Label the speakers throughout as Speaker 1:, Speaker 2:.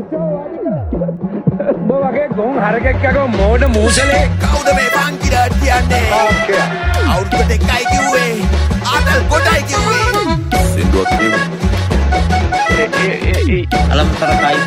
Speaker 1: වගේ ගොන් හරකෙක්කක මෝඩ මූසලේ
Speaker 2: කවුද මේ පංකිරට කියන්නේ අවුරුදු දෙකයි කිව්වේ ආතල් කොටයි කිව්වේ සින්දුවක් කිව්වේ අලම්තරකයි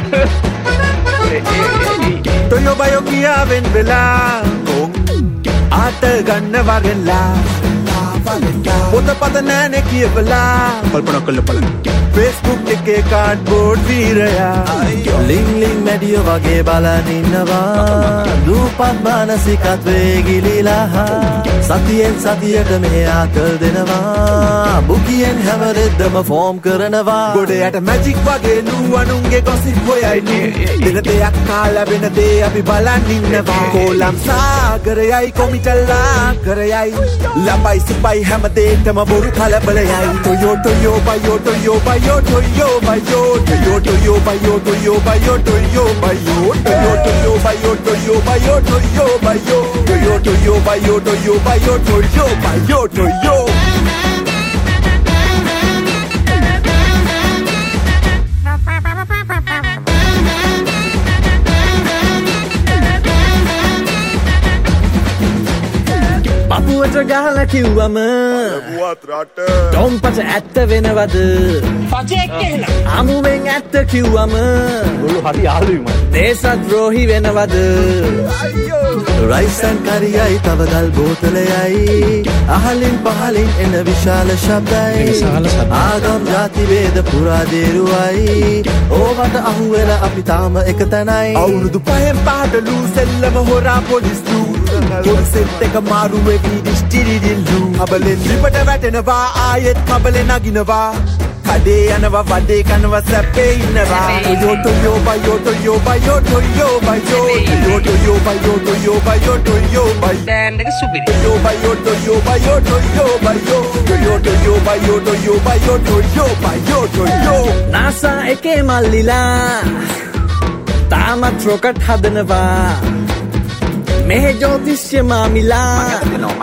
Speaker 2: තොයෝ බයෝ කියාවෙන් වෙලා ආතල් ගන්න වරෙලා පොත පත නෑනේ කියවලා කල්පනා කළ බලන්න Facebook එකේ කාඩ්බෝඩ් වීරයා ලිං ලිං මැඩියෝ වගේ බලන් ඉන්නවා දූපත් මානසිකත්වේ ගිලිලා සතියෙන් සතියට මෙහෙ ආතල් දෙනවා බුකියෙන් හැමරෙද්දම ෆෝම් කරනවා ගොඩයට මැජික් වගේ නූවනුන්ගේ ගොසිප් හොයයි දෙන දෙයක් කාලා වෙන දේ අපි බලන් ඉන්නවා කොලම් සාගරයයි කොමිටල්ලා කරයයි ළඹයි සිපයි හැමදේටම බොරු කලබලයයි ටොයෝ ටොයෝ බයෝ ටොයෝ බයෝ ටොයෝ බයෝ ටොයෝ ටොයෝ බයෝ ටොයෝ බයෝ ටොයෝ බයෝ ටොයෝ ටොයෝ බයෝ ටොයෝ බයෝ ටොයෝ බයෝ ටොයෝ ටොයෝ බයෝ ටොයෝ බයෝ ටොයෝ බයෝ ටොයෝ පපුවට ගහලා කිව්වම ටොම්පට ඇත්ත වෙනවද අමුවෙන් ඇත්ත කිව්වම හරි යාළුවම දේශද්‍රෝහි වෙනවද රයිසන් කරියයි තව ගල් බෝතලයයි අහලින් පහලින් එන විශාල ශබ්දයි ආගම් ජාති වේද පුරාදේරුවයි ඕවට අහුවෙලා අපි තාම එක තැනයි අවුරුදු පහෙන් පාඩලු සෙල්ලම හොරා පොලිස්ලු පොලිසෙත් එක මාරු වෙවි දිස්ටිරිදිල්ලු කබලෙන් ලිපට වැටෙනවා ආයෙත් කබලෙන් නගිනවා කඩේ යනවා වඩේ කනවා සැපේ ඉන්නවා ටොයෝ ටොයෝ බයෝ ටොයෝ බයෝ ටොයෝ බයෝ ටොයෝ ටොයෝ බයෝ ටොයෝ බයෝ ටොයෝ බයෝ
Speaker 3: ඩෑන් එක සුපිරි
Speaker 2: ටොයෝ බයෝ ටොයෝ බයෝ ටොයෝ බයෝ ටොයෝ ටොයෝ බයෝ ටොයෝ බයෝ ටොයෝ බයෝ ටොයෝ
Speaker 4: නාසා එකේ මල්ලිලා තාමත් රොකට් හදනවා මෙහෙ ජෝතිෂ්‍ය මාමිලා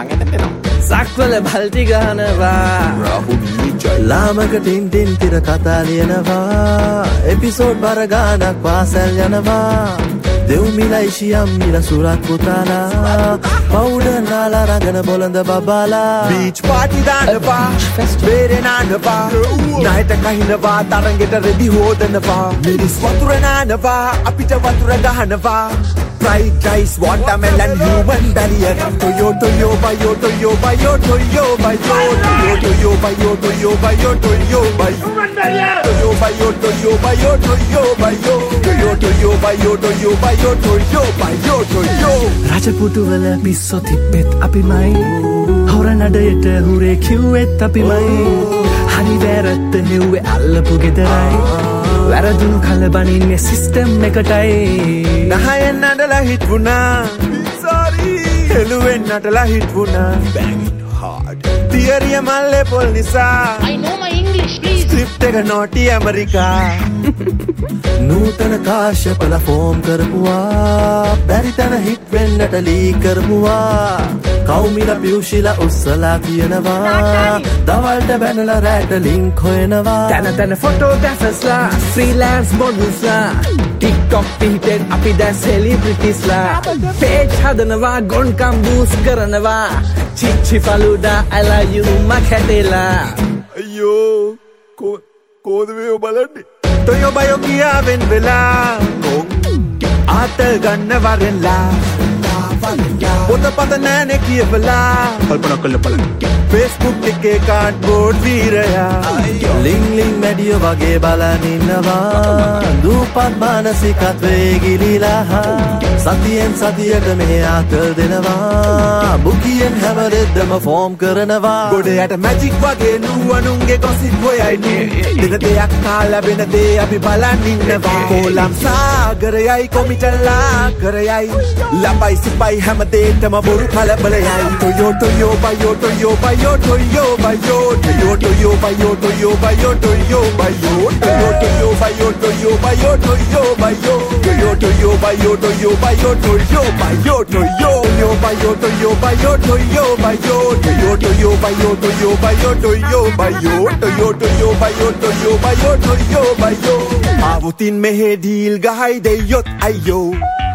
Speaker 4: සක්වල බල්ටි ගහනවා ලාමක ටින්ටින් තිර කතා ලියනවා එපිසෝඩ් බර ගානක් පාසැල් යනවා දෙව්මිලා ඉශියම් මිල සුරත් පුතාලා පවුඩර් නාලා රඟන බොළඳ බබාලා
Speaker 2: බීච් පාටි දානවා බේරේ නානවා නායත කහිනවා තරගෙට රෙදි හොදනවා මිරිස් වතුර නානවා අපිට වතුර ගහනවා fried rice watermelon human barrier toyo toyo bayo toyo bayo toyo bayo toyo bayo toyo bayo toyo bayo toyo bayo toyo bayo toyo bayo toyo toyo bayo toyo bayo toyo bayo toyo
Speaker 4: රජපුටු වල පිස්සෝ තිබ්බෙත් අපිමයි හොර නඩයට hurray කිව්වෙත් අපිමයි හරි වැරද්ද හෙව්වේ අල්ලපු ගෙදරයි වැරදුණු කලබනින්නේ system එකටයි
Speaker 2: නහයෙන් නඩලා හිට් වුණා සෝරි හෙළුවෙන් නටලා හිට් වුණා bang it hard තියරිය මල්ලේ පොල් නිසා
Speaker 3: I know my English please
Speaker 2: script එක නෝටි ඇමරිකා
Speaker 4: නූතන කාශ්‍යපල ෆෝම් කරපුවා බැරි තැන හිට් වෙන්නට ලී කරපුවා කවුමිල පියුෂිල උස්සලා කියනවා දවල්ට බැනලා රැට ලින්ක් හොයනවා තැන තැන ෆොටෝග්‍රැෆර්ස්ලා ෆ්‍රීලෑන්ස් මොඩල්ස්ලා ටික්ටොක් පිහිටෙන් අපි දැන් සෙලිබ්‍රිටිස්ලා පේජ් හදනවා ගොන්කම් බූස් කරනවා චිච්චි ෆලුඩා අලයුම කැටෙලා
Speaker 2: අයියෝ කෝද මේ බලන්නේ තොයෝ බයෝ කියාවෙන් වෙලා ආතල් ගන්න වරෙලා පොත පත නෑනේ කියවලා කල්පනා කළ බලන්න Facebook එකේ කාඩ්බෝඩ් වීරයා
Speaker 4: ලිං ලිං මැඩියෝ වගේ බලන් ඉන්නවා දූපත් මානසිකත්වේ ගිලිලා සතියෙන් සතියට මෙහෙ ආතල් දෙනවා බුකියෙන් හැමරෙද්දම ෆෝම් කරනවා
Speaker 2: ගොඩයට මැජික් වගේ නූවනුන්ගේ ගොසිප් හොයයි දෙන දෙයක් කාලා වෙන දේ අපි බලන් ඉන්නවා කොලම් සාගරයයි කොමිටල්ලා කරයයි ළඹයි සිපයි හැමදේටම බොරු කලබලයයි ටොයෝ ටොයෝ බයෝ ටොයෝ බයෝ ටොයෝ බයෝ ටොයෝ ටොයෝ බයෝ ටොයෝ බයෝ ටොයෝ බයෝ ටොයෝ ටොයෝ බයෝ ටොයෝ බයෝ ටොයෝ බයෝ ටොයෝ ටොයෝ bayo to yo bayo to yo bayo to yo yo bayo to yo bayo to yo bayo to yo to yo bayo to yo bayo to yo bayo to yo to yo bayo to yo bayo to yo bayo avutin mehe deal gahai de yot ayo